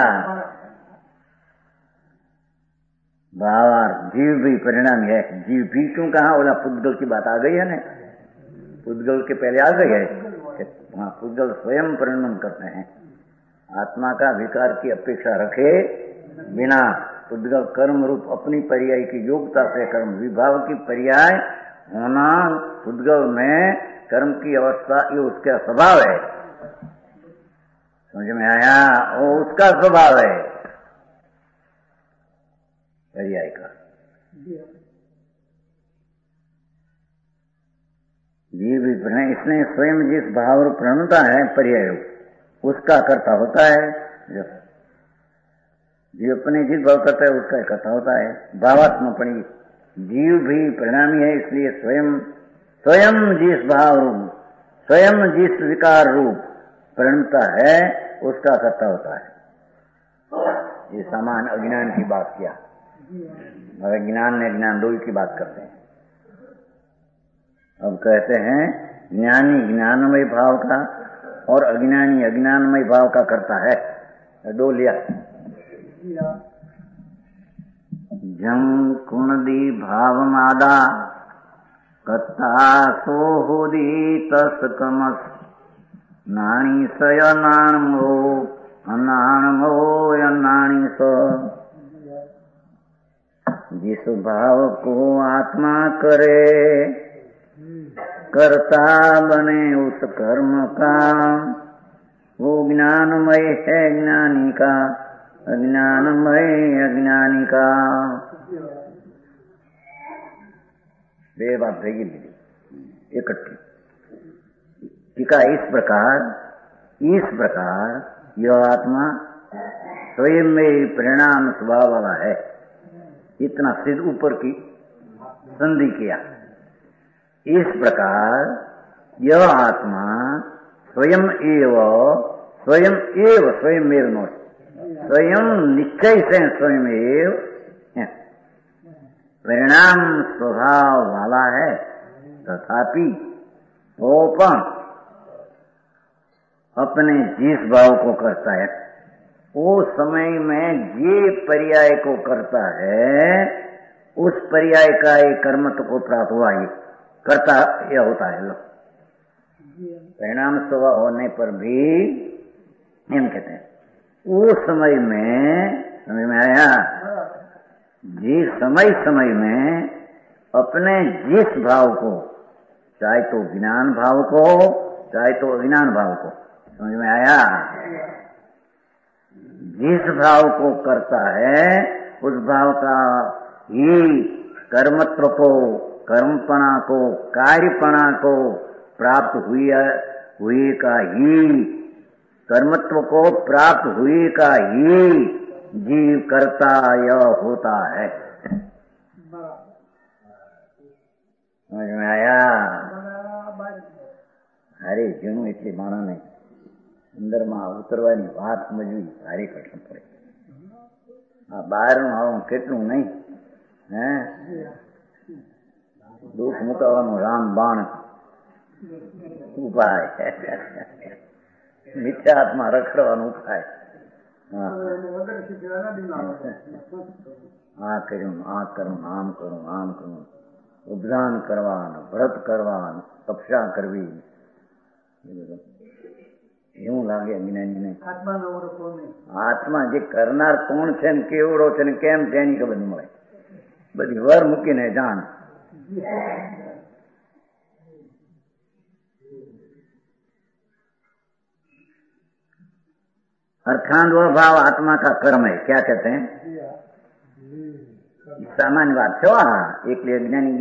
भावार्थ, जीव भी परिणाम है। जीव भी क्यों कहा? बोला पुद्गल की बात आ गई है ना, पुद्गल के पहले आ गई है। हाँ, पुद्गल स्वयं परिणाम करते हैं, आत्मा का विकार की अपेक्षा रखे बिना पुद्गल कर्म रूप अपनी पर्याय की योग्यता से कर्म विभाव की पर्याय होना, पुद्गल में कर्म की अवस्था ये उसका स्वभाव है। समझ में आया? वो उसका स्वभाव है पर्याय का। जीव भी इसने स्वयं जिस भाव रूप प्रणता है पर्याय रूप उसका कर्ता होता है। जीव अपने जिस भाव करता है उसका कर्ता होता है। भावात्मपणी जीव भी परिणामी है, इसलिए स्वयं जिस भाव रूप स्वयं जिस विकार रूप प्रणता है उसका कर्ता होता है। ये समान अज्ञान की बात किया, मगर ज्ञान ने ज्ञान दो की बात करते हैं। अब कहते हैं ज्ञानी ज्ञानमय भाव का और अज्ञानी अज्ञानमय भाव का करता है। दो लिया। जम कुणदी भाव मादा कत्ता सोहोदी तस्कमस नाणी सय नाणमो अनाणमो अनाणी स। जिस भाव को आत्मा करे कर्ता बने उस कर्म का, वो ज्ञानमय है ज्ञानी का, अज्ञानमय अज्ञानी का। वे बात भेगी इकट्ठी। टीका इस प्रकार यह आत्मा स्वयं में परिणाम स्वभाव वाला है। इतना सिद्ध ऊपर की संधि किया। इस प्रकार यह आत्मा स्वयं मेव स्वयं निश्चय से स्वयं परिणाम स्वभाव वाला है। तथापि वो पण अपने जिस भाव को करता है वो समय में जे पर्याय को करता है उस पर्याय का एक कर्मत्व को प्राप्त हुआ ही करता यह होता है। लोग परिणाम स्वभाव होने पर भी हम कहते हैं वो समय में, समझ में आया? जिस समय में अपने जिस भाव को, चाहे तो ज्ञान भाव को चाहे तो अज्ञान भाव को, समझ में आया? जिस भाव को करता है उस भाव का ही कर्मत्व को, कर्मपणा को, कार्यपणा को प्राप्त हुए का ही, कर्मत्व को प्राप्त हुए का ही जीव करता यह होता है। समझ में आया? अरे जीव એટલે માણા નહીં, અંદરમાં ઉતરવાની વાત સમજવી ભારે કઠણ પડે. આ બહારનું આવું કેટલું નહીં હે, દુઃખ મુકાવવાનું રામ બાણ ઉપાય, મિથ્યાત્મા રખડવાનું ઉપાય. આ કર્યું, આ કરું, આમ કરું, આમ કરું, ઉદ્ધાન કરવાનું, વ્રત કરવાનું, તપસ્યા કરવી, એવું લાગે જ્ઞાનીને. આત્મા જે કરનાર કોણ છે ને કેવડો છે ને કેમ છે એની ખબર મળે. બધી વર મૂકીને જાણ. अर्थांत वह भाव आत्मा का कर्म है. क्या कहते हैं? सामान्य बात है. एक ज्ञानी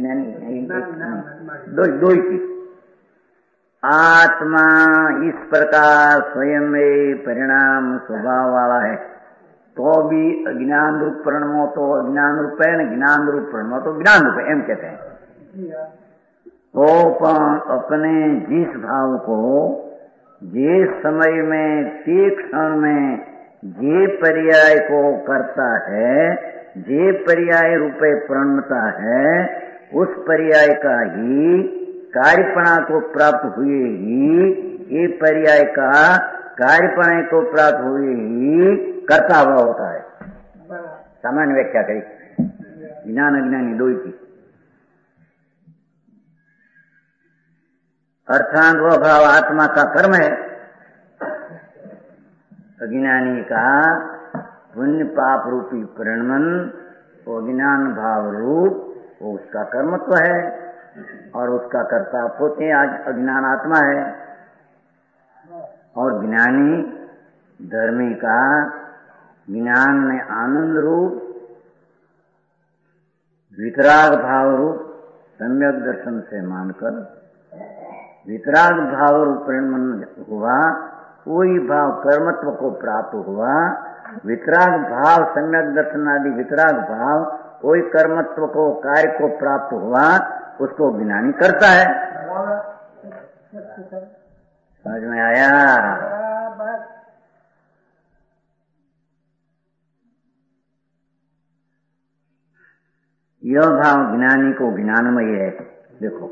दो की आत्मा इस प्रकार स्वयं में परिणाम स्वभाव वाला है तो भी अज्ञान रूप परिणमो तो अज्ञान रूप है, ज्ञान रूप परिणमो तो ज्ञान रूप है, एम कहते हैं. तो अपने जिस भाव को जे समय में ते क्षण में जे पर्याय को करता है, जे पर्याय रूपे प्रणता है, उस पर्याय का ही कार्यपणा को प्राप्त हुए ही ये पर्याय का कार्यपणा को प्राप्त हुए ही करता हुआ होता है. सामान्य व्याख्या करी ज्ञान अज्ञानी दो की. अर्थात वह भाव आत्मा का कर्म है. अज्ञानी का पुण्य पाप रूपी परिणमन वो ज्ञान भाव रूप वो उसका कर्मत्व है और उसका कर्ता होते आज अज्ञान आत्मा है. और ज्ञानी धर्मी का ज्ञान में आनंद रूप वितराग भाव रूप सम्यक दर्शन से मानकर वितराग भाव रूप परिणमन हुआ, वही भाव कर्मत्व को प्राप्त हुआ। वितराग भाव सम्यक दर्शन आदि वितराग भाव वही कर्मत्व को कार्य को प्राप्त हुआ, उसको ज्ञानी करता है। समझ में आया? यह भाव ज्ञानी को ज्ञानमय है। देखो,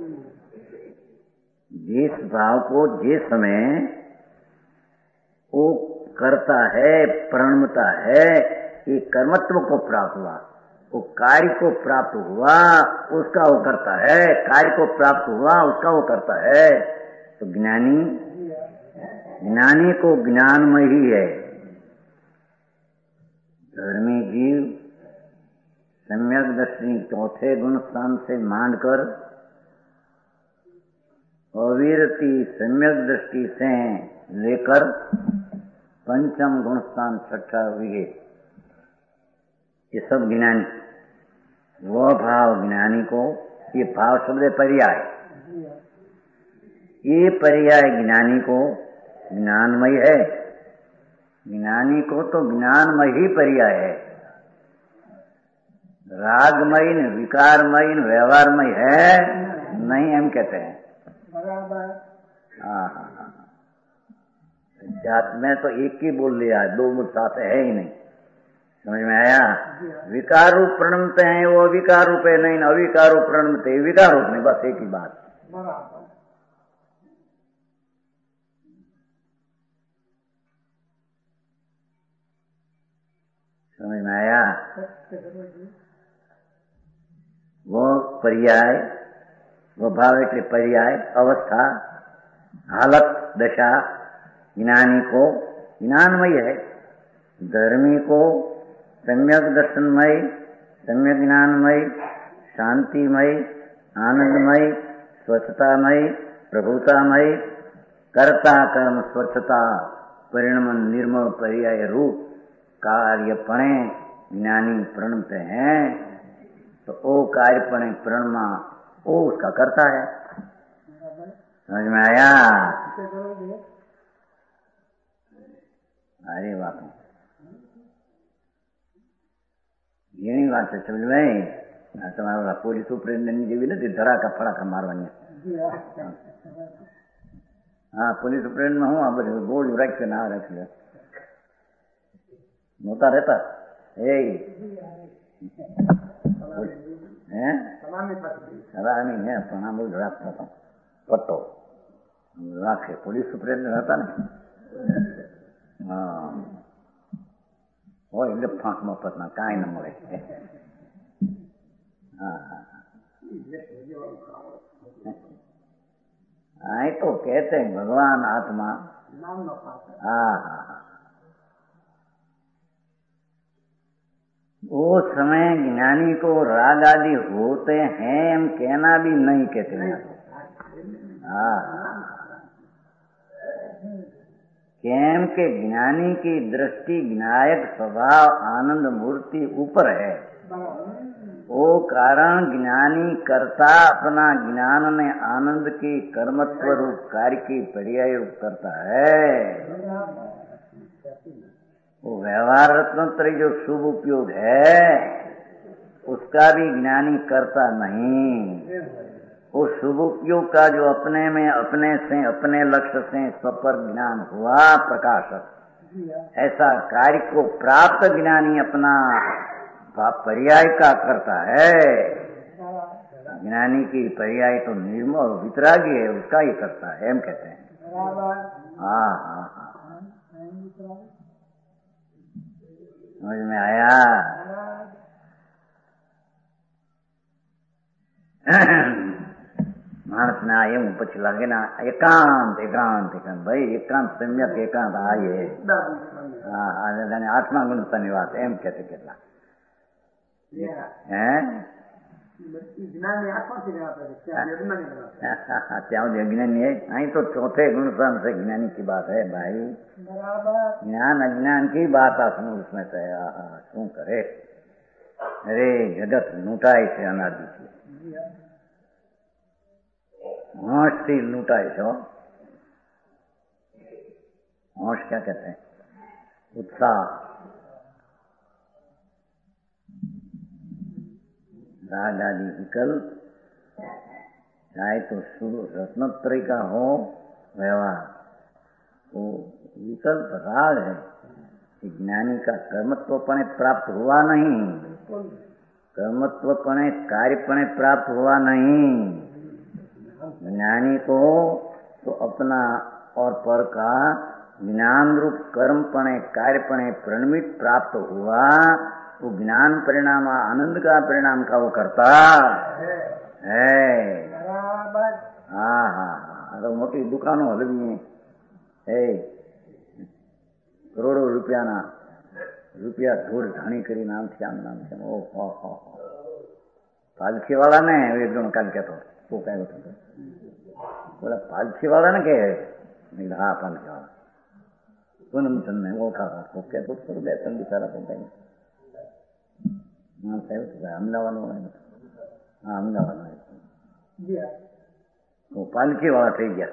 जिस भाव को जिस समय वो करता है, प्रणमता है, ये कर्मत्व को प्राप्त हुआ, वो कार्य को प्राप्त हुआ, उसका वो करता है, कार्य को प्राप्त हुआ, उसका वो करता है। तो ज्ञानी को ज्ञानमय ही है। धर्मी जीव सम्यक दृष्टि चौथे गुण स्थान से मानकर अविरति सम्यक दृष्टि से लेकर पंचम गुण स्थान छठा विवेक, ये सब ज्ञानी, वह भाव ज्ञानी को, ये भाव शब्द पर्याय, ये पर्याय ज्ञानी को ज्ञानमय है। ज्ञानी को तो ज्ञानमय ही पर्याय है। रागमय विकारमय व्यवहारमय है नहीं, हम कहते हैं। अध्यात्म में तो एक ही बोल लिया, दो मुझ साथ है ही नहीं। समझ में आया? विकार रूप प्रणमते हैं वो अविकार रूप है नहीं, अविकार रूप प्रणमते विकार रूप नहीं, बस एक ही बात। समझ में आया? वो पर्याय, वो भाव के पर्याय, अवस्था, हालत, दशा ज्ञानी को ज्ञानमय है। धर्मी को सम्यक दर्शनमय, सम्यक ज्ञानमय, शांतिमय, आनंदमय, स्वच्छतामय, प्रभुतामय, कर्ता कर्म स्वच्छता परिणमन निर्मल पर्याय रूप कार्यपणे ज्ञानी प्रणमते हैं। तो ओ कार्यपणे प्रणमा ओ उसका करता है। समझ में आया? अरे बाप, એની વાત છે, સમજ ભાઈ? તમારા પોલીસ સુપ્રિન્ટેન્ડન્ટ જેવી નથી ધડાકા ફડાકા મારવાની. હા, પોલીસ સુપ્રિન્ટેન્ડન્ટમાં હું આ બધું ગોળું રાખશે ને આ રાખશે નહોતા રહેતા. હે સલામી હે પણ આ બધું રાખતા હતા, પટ્ટો રાખે. પોલીસ સુપ્રિન્ટેન્ડન્ટ હતા ને, હા હોય એટલે ફાંક મફતના કાંઈ ન મળે. હા હા હા, એ તો કહેते हैं भगवान आत्मा। हाँ हाँ हाँ, वो समय ज्ञानी को राग आदि होते हैं हम कहना भी नहीं कहते हैं। हाँ, केम के ज्ञानी की दृष्टि विनायक स्वभाव आनंद मूर्ति ऊपर है। वो कारण ज्ञानी करता अपना ज्ञान में आनंद की कर्मत्व रूप कार्य की पर्याय रूप करता है। वो व्यवहार रत्नोत्तरी जो शुभ उपयोग है उसका भी ज्ञानी करता नहीं। वो शुभ उपयोग का जो अपने में अपने से अपने लक्ष्य से स्वपर ज्ञान हुआ प्रकाशक, ऐसा कार्य को प्राप्त ज्ञानी अपना पर्याय का करता है। ज्ञानी की पर्याय तो निर्मल वितरागी है, उसका ही करता है, हम कहते हैं। हाँ हाँ हाँ, समझ में आया? मानस ने आए हूँ પછી લાગે ને એકાંત એકાંત એકાંત ભાઈ એકાંત સમ્યક એકાંત આ એ હા આઠમા ગુણતાની વાત એમ કહેતે કેટલા હે अज्ञानी है। नहीं तो चौथे गुण से ज्ञानी की बात है भाई। ज्ञान अज्ञान की बात आपने उसमें कहा शू करे। अरे जगत लूटाई से अनादि से होश से लूटाई छो। होश क्या कहते हैं? उत्साह, राग आदि विकल्प, चाहे तो शुरू रत्नत्रय का हो व्यवहार, वो विकल्प राग है। ज्ञानी का कर्मत्वपणे प्राप्त हुआ नहीं, कर्मत्वपणे कार्यपणे प्राप्त हुआ नहीं। ज्ञानी को तो अपना और पर का ज्ञान रूप कर्मपणे कार्यपणे परिणमित प्राप्त हुआ। वो ज्ञान परिणाम आनंद का परिणाम का वो करता है। हाँ हाँ हाँ, तो मोटी दुकानों हलवी है, करोड़ों रुपया धूल ધાણી કરી નામ છે આમ નામ છે। ઓ હો પાલખી વાળા ને એક જણો કાલ કહેતો શું કહેતો હતો, બોલા પાલખી વાળા ને કે હા પાલખી વાળા પૂનમચંદ ને ઓળખાતા કહેતો બે ત્રણ બિચારા પોતાની હા સાહેબ અમદાવાદ હા અમદાવાદ पालकी वाला થઈ गया।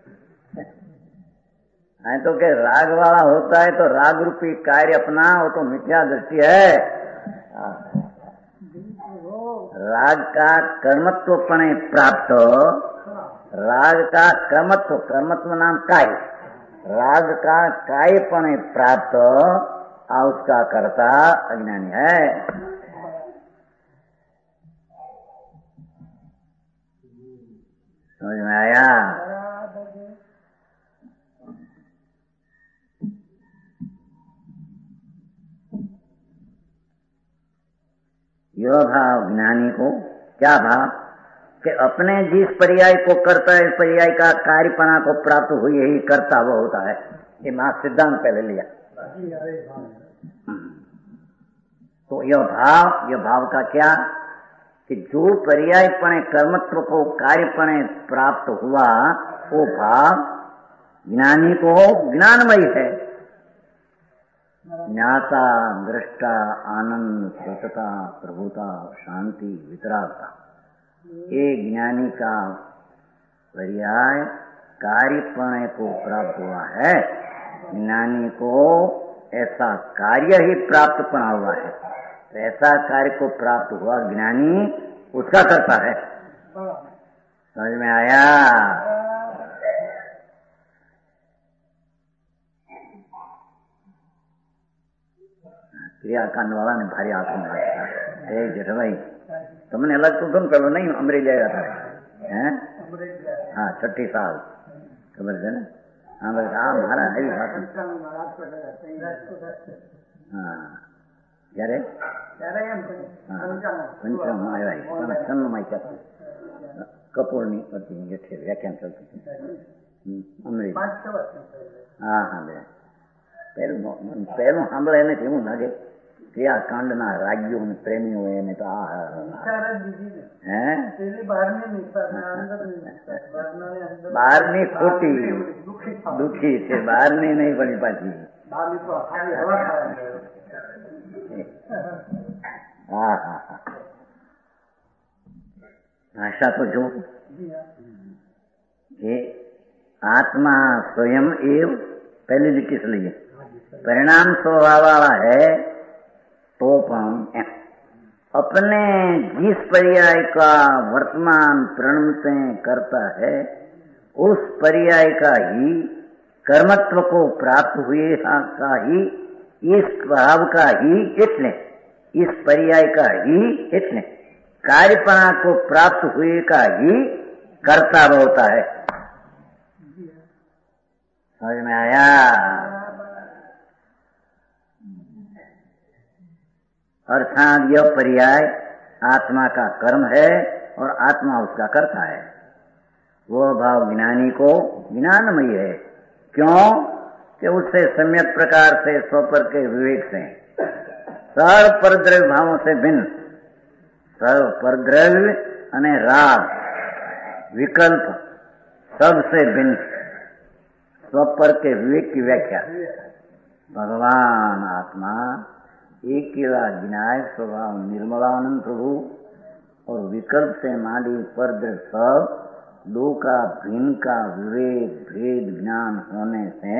है तो क्या राग वाला होता है तो राग रूपी कार्य अपना वो तो मिथ्या दृष्टि है। राग का कर्मत्वपणे प्राप्त, राग का कर्मत्व नाम कार्य, राग का कार्यपणे प्राप्त उसका कर्ता अज्ञानी है। समझ में आया? यह भाव ज्ञानी को क्या भाव कि अपने जिस पर्याय को करता है इस पर्याय का कार्यपना को प्राप्त हुई ही करता वो होता है। ये मां सिद्धांत पहले लिया। तो यह भाव का क्या कि जो पर्यायपणे कर्मत्व को कार्यपणे प्राप्त हुआ वो भाव ज्ञानी को ज्ञानमयी है। ज्ञाता, दृष्टा, आनंद, सतता, प्रभुता, शांति, वितरागता, ये ज्ञानी का पर्याय कार्यपणे को प्राप्त हुआ है। ज्ञानी को ऐसा कार्य ही प्राप्त पना हुआ है, तो ऐसा कार्य को प्राप्त हुआ ज्ञानी उसका करता है। समझ में आया? क्रियाकांड वाला ने भारी आंखों में रखा है। जेठभाई तुमने अलग तो तुम करो नहीं अमरेज जाएगा है। हाँ 6 साल खबर है ना। हाँ बस हमारा है बात। हाँ क्यारे पंचम कपूरनी व्याख्यान चलती थी अमरेज। हाँ हाँ बे પહેલું સાંભળે એને કેવું લાગે ક્રિયાકાંડના રાગ્યો અને પ્રેમીઓ એને તો બહારની ખોટી દુઃખી છે, બહારની નહીં પડી પાછી। હા હા હા ભાષા તો જો કે આત્મા સ્વયં એવ पहली लिखी से लिए परिणाम स्वभाव वाला है तो अपने जिस पर्याय का वर्तमान प्रणमते करता है उस पर्याय का ही कर्मत्व को प्राप्त हुए का ही इस भाव का ही इतने इस पर्याय का ही इतने कार्यपना को प्राप्त हुए का ही कर्ता होता है। समझ में आया? अर्थात यह पर्याय आत्मा का कर्म है और आत्मा उसका कर्ता है। वह भाव ज्ञानी को ज्ञानमयी है। क्यों कि उससे सम्यक प्रकार से स्वपर के विवेक से सर्व परद्रव्य भावों से भिन्न સર્વ પરદ્રવ્ય અને રાગ વિકલ્પ सबसे भिन्न स्वपर के विवेक की व्याख्या। भगवान आत्मा एक केवल विनायक स्वभाव निर्मलानंद प्रभु और विकल्प से मांडी परद्रव्य सब दो का भिन्न का विवेक भेद ज्ञान होने से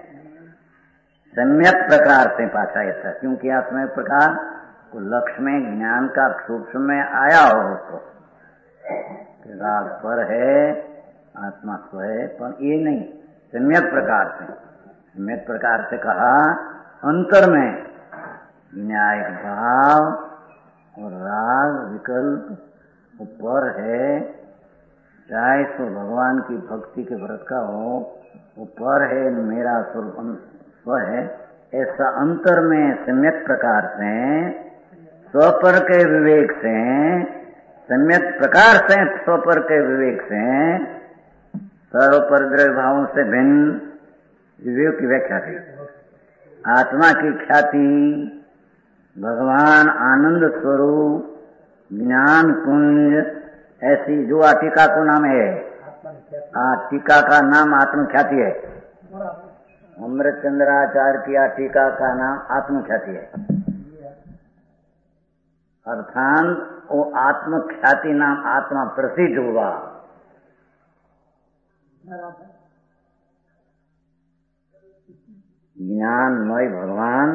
सम्यक प्रकार से पाचा था, क्योंकि आत्मा प्रकार को लक्ष्य में ज्ञान का सूक्ष्म में आया हो उसको राग पर है आत्मा स्व है, पर ये नहीं सम्यक प्रकार से कहा अंतर में विनायक भाव और राग विकल्प ऊपर है, चाहे सो भगवान की भक्ति के व्रत का हो ऊपर है, मेरा स्वरूप स्व है, ऐसा अंतर में सम्यक प्रकार से स्वपर के विवेक से सम्यक प्रकार से स्वपर के विवेक से सर्व परद्रव्य भावों से भिन्न विवेक की व्याख्या थी। आत्मा की ख्याति भगवान आनंद स्वरूप ज्ञान कुंज ऐसी जो टीका को नाम है, टीका का नाम आत्मख्याति है। अमृतचंद्राचार्य की टीका का नाम आत्मख्याति है, अर्थात वो आत्मख्याति नाम आत्मा प्रसिद्ध हुआ। ज्ञानमय भगवान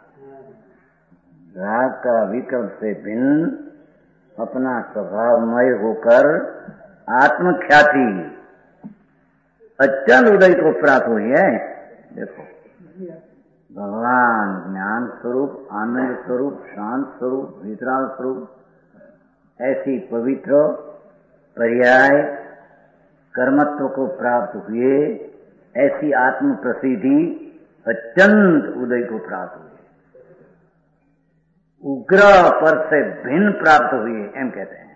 राग का विकल्प से भिन्न अपना स्वभावमय होकर आत्मख्याति अत्यंत उदय को प्राप्त हुई है। देखो भगवान ज्ञान स्वरूप आनंद स्वरूप शांत स्वरूप वितराग स्वरूप ऐसी पवित्र पर्याय कर्मत्व को प्राप्त हुए, ऐसी आत्म प्रसिद्धि अत्यंत उदय को प्राप्त हुए, उग्र पर से भिन्न प्राप्त हुए एम कहते हैं।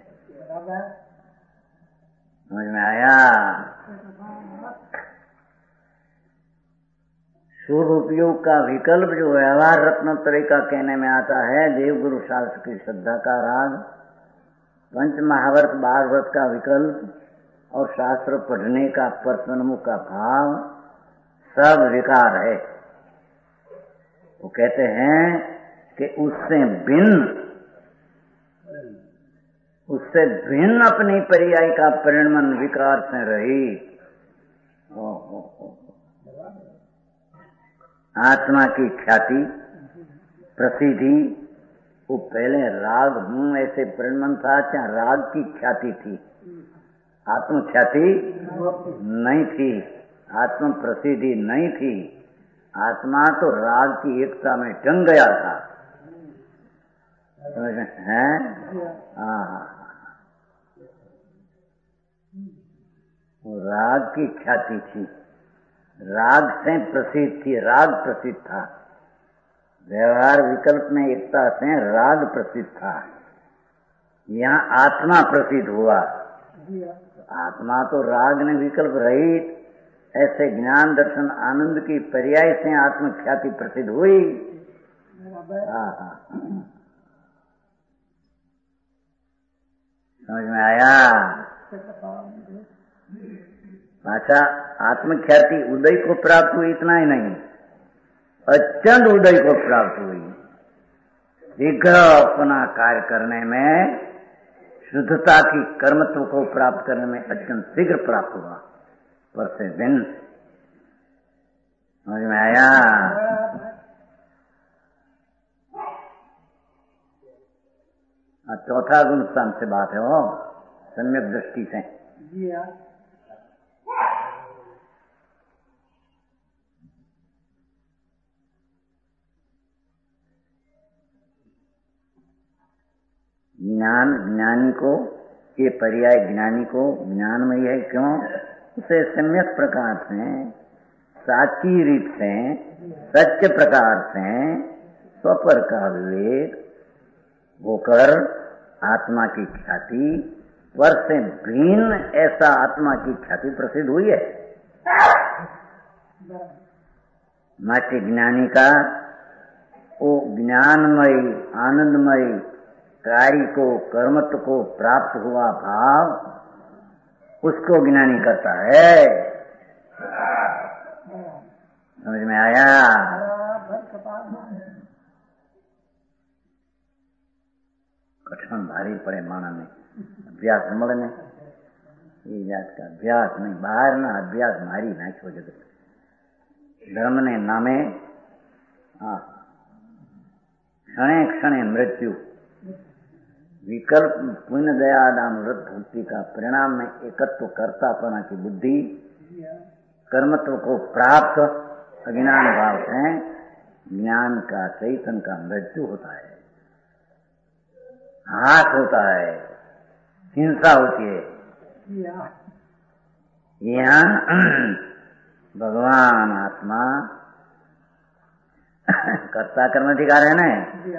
समझ में आया? शुभ उपयोग का विकल्प जो व्यवहार रत्नोत्तरी का कहने में आता है, देवगुरु शास्त्र की श्रद्धा का राग, पंच महाव्रत भागवत का विकल्प और शास्त्र पढ़ने का परसन्मुख का भाव सब विकार है। वो कहते हैं कि उससे भिन्न अपनी पर्याय का परिणमन विकार से रही। आत्मा की ख्याति प्रसिद्धि वो पहले राग हूं ऐसे परिणमन था, क्या राग की ख्याति थी, आत्म ख्याति नहीं थी, आत्म प्रसिद्धि नहीं थी। आत्मा तो राग की एकता में टंग गया था, समझ में है? राग की ख्याति थी, राग से प्रसिद्ध थी, राग प्रसिद्ध था। व्यवहार विकल्प में एकता से राग प्रसिद्ध था, यहाँ आत्मा प्रसिद्ध हुआ। आत्मा तो राग ने विकल्प रहित ऐसे ज्ञान दर्शन आनंद की पर्याय से आत्म ख्याति प्रसिद्ध हुई। समझ में आया? अच्छा, आत्मख्याति उदय को प्राप्त हुई, इतना ही नहीं, अत्यंत उदय को प्राप्त हुई। शीघ्र अपना कार्य करने में शुद्धता की कर्मत्व को प्राप्त करने में अत्यंत शीघ्र प्राप्त हुआ, पर से दिन। समझ में आया? चौथा गुण स्थान से बात है वो सम्यक दृष्टि से। ज्ञानी को ये पर्याय ज्ञानी को ज्ञानमय है, क्यों? उसे सम्यक प्रकार से साची रीत से सत्य प्रकार से स्वपर का विवेक होकर आत्मा की ख्याति पर से भिन्न ऐसा आत्मा की ख्याति प्रसिद्ध हुई है। नाट्य ज्ञानी का वो ज्ञानमय आनंदमय कार्य को, कर्मत्व को प्राप्त हुआ भाव, उसको ज्ञानी करता है। समझ में आया? कठिन भारी पड़े माना में अभ्यास મળે એ જાત का અભ્યાસ નહીં, બહારના અભ્યાસ મારી નાખ્યો જગત ધર્મને નામે। क्षणे क्षणे मृत्यु, विकल्प पुण्य दया दान व्रत भक्ति का परिणाम में एकत्व कर्तापना की बुद्धि, कर्मत्व को प्राप्त अज्ञान भाव से ज्ञान का, चैतन्य का मृत्यु होता है, हाथ होता है, हिंसा होती है। यहाँ भगवान आत्मा कर्ता कर्म अधिकार है ना,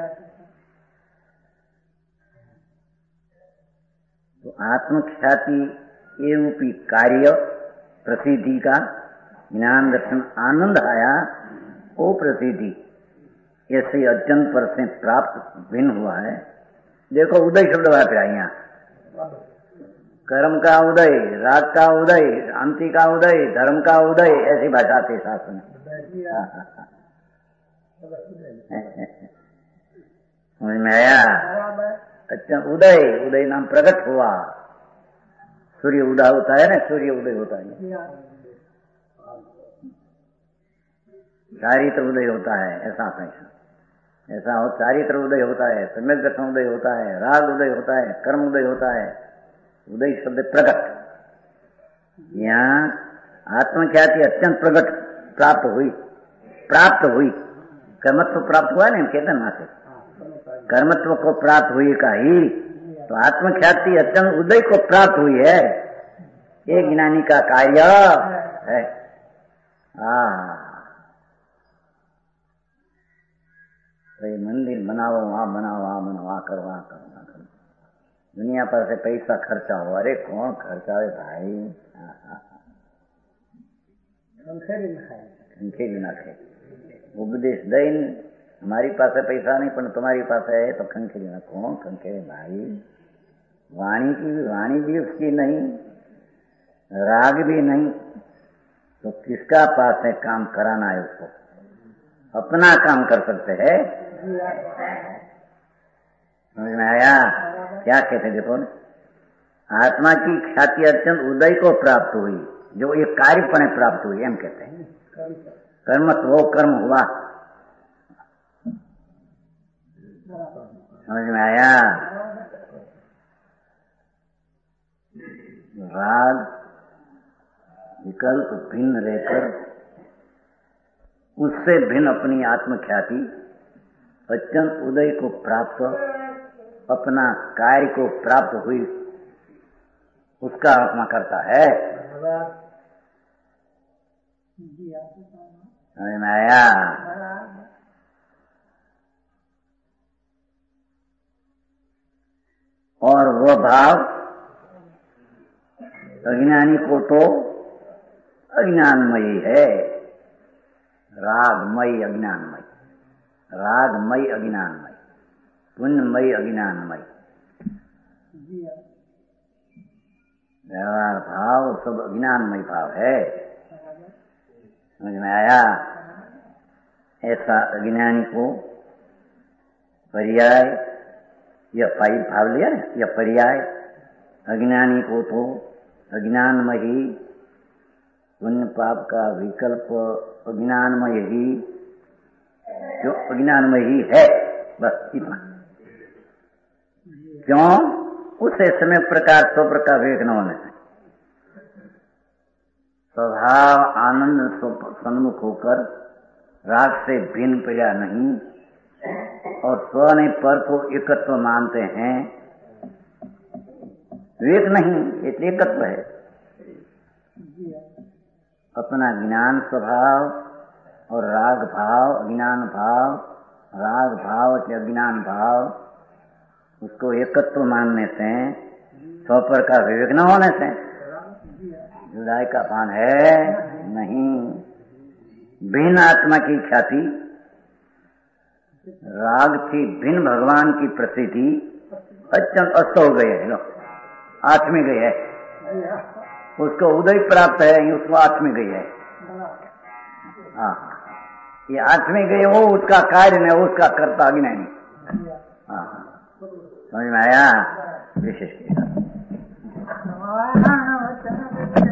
तो आत्मख्याति एवं कार्य प्रसिद्धि का ज्ञान दर्शन आनंद आया, वो प्रसिद्धि ऐसे अत्यंत पर से प्राप्त भिन्न हुआ है। देखो उदय शब्द बात है यहाँ, कर्म का उदय, राग का उदय, शांति का उदय, धर्म का उदय, ऐसी भाषा थी शास्त्र में। समझ में आया? अच्छा, उदय, उदय नाम प्रकट हुआ, सूर्य उदय होता है ना, सूर्य उदय होता है, चारित्र उदय होता है, ऐसा ऐसा हो, चारित्र उदय होता है, सम्यक दर्शन उदय होता है, राग उदय होता है, कर्म उदय होता है। उदय शब्द प्रकट, यहाँ आत्मख्याति अत्यंत प्रकट प्राप्त हुई, कर्मत्व प्राप्त हुआ नहीं, कहते ना से कर्मत्व को प्राप्त हुई का ही, तो आत्मख्याति अत्यंत उदय को प्राप्त हुई है, ये ज्ञानी का कार्य है। तो ये मंदिर बनाओ, वहां बनाओ, वहां बनाओ, वहां करो, वहां करो, वहां करो, दुनिया पर से पैसा खर्चा हो। अरे कौन खर्चा है भाई? खंखेरी ना खाए, उपदेश दईन हमारी पास पैसा नहीं पण तुम्हारी पास है तो खंखेरी ना। कौन खंखेरे भाई? वाणी भी उसकी नहीं, राग भी नहीं, तो किसका पास है काम कराना है? उसको अपना काम कर सकते हैं। समझ में आया? क्या कहते देखो, आत्मा की ख्याति अत्यंत उदय को प्राप्त हुई, जो ये कार्यपणे प्राप्त हुई, हम कहते हैं कर्मत्व, वो कर्म हुआ। समझ में आया? राग विकल्प भिन्न रहकर उससे भिन्न अपनी आत्मख्याति अत्यंत उदय को प्राप्त, अपना कार्य को प्राप्त हुई, उसका आत्मा करता है। समझ में आया? और वह भाव अज्ञानी को तो अज्ञानमयी है, रागमयी अज्ञानमयी, रागमयी अज्ञानमयी, पुण्यमयी अज्ञानमयी। व्यवहार भाव सब अज्ञानमयी भाव है। समझ में आया? ऐसा अज्ञानी को पर्याय, यह पाई भाव लिया ना, यह पर्याय अज्ञानी को तो अज्ञानमयी, पुण्य पाप का विकल्प अज्ञानमय ही, जो अज्ञानमय ही है, बस इतना। क्यों? उसे समय प्रकार स्व प्रकार विवेक न होने से स्वभाव आनंद सन्मुख होकर राग से भिन्न प्रिया नहीं, और स्व ने पर को एकत्व मानते हैं, विवेक नहीं, इसलिए एकत्व है। अपना ज्ञान स्वभाव और राग भाव, अज्ञान भाव, राग भाव के अज्ञान भाव, उसको एकत्व मानने से, स्वपर का विवेक न होने से जुदाई का पान है नहीं। भिन्न आत्मा की ख्याति, राग थी भिन्न भगवान की प्रसिद्धि, अत्यंत अस्त हो गए है। लो 8वीं गई है, उसको उदय प्राप्त है, उसको 8वीं गई है। हाँ, ये 8वीं गई वो उसका कार्य नहीं, उसका कर्ता भी नहीं। हाँ, समझ में आया? विशेष